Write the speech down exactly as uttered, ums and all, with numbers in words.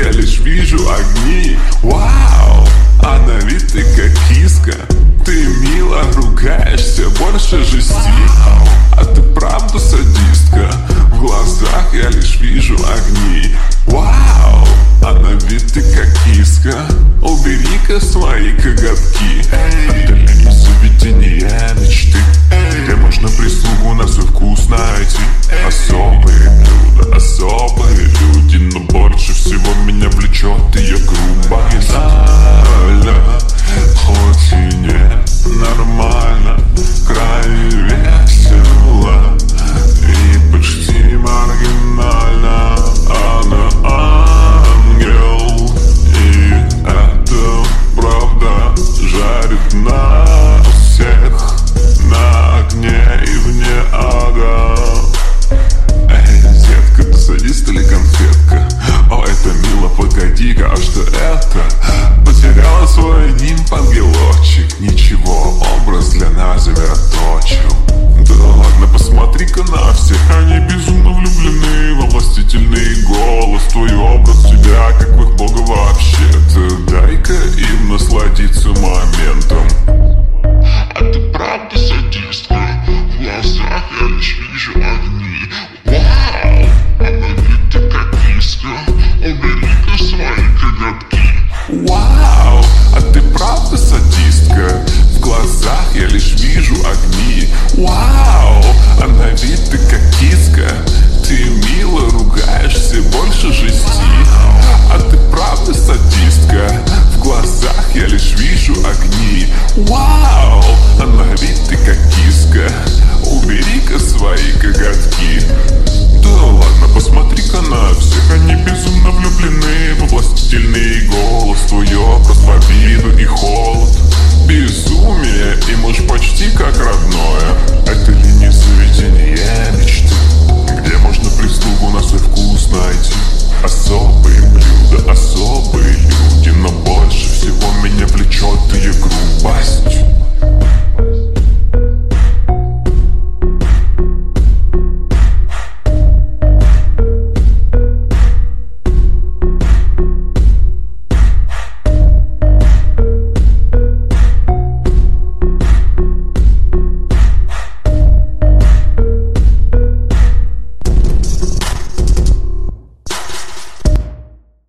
я лишь вижу огни. Вау, а на вид ты как киска. Ты мило ругаешься, больше жести. А ты правда садистка? В глазах я лишь вижу огни. Вау, а на вид ты как киска. Убери-ка свои коготки. Отдаление заведения мечты, где можно прислугу на свой вкус найти. Особые блюда, особые люди, но больше всего меня влечет ее грубая сталь. Хоть и не нормально, крайне весело и почти маргинально. Она ангел, и это правда жарит нас всех на огне и вне ада. Эй, детка, ты садист или конфетка? О, это мило, погоди-ка, а что это? Потеряла свой нимб, ангелочек. Ничего, образ для нас завероточил. Да ладно, посмотри-ка на всех, они безумно влюблены во властительный голос. Твой образ тебя, как в их бога вообще-то. Дай-ка им насладиться моментом. А ты правда садистка? В глазах я лишь вижу огни. Вау, а на вид ты как киска. Убери-ка свои коготки. Вау, а ты правда садистка? В глазах я лишь вижу огни. Вау, а на вид ты как киска. Ты мило ругаешься, больше жести. А ты правда садистка? В глазах я лишь вижу огни. Вау, а на вид ты как киска. Убери-ка свои коготки. Да ладно, посмотри-ка на всех, они безумно влюблены во властительный голос. Твой образ в обиду и холод. Безумие им уж почти как родное.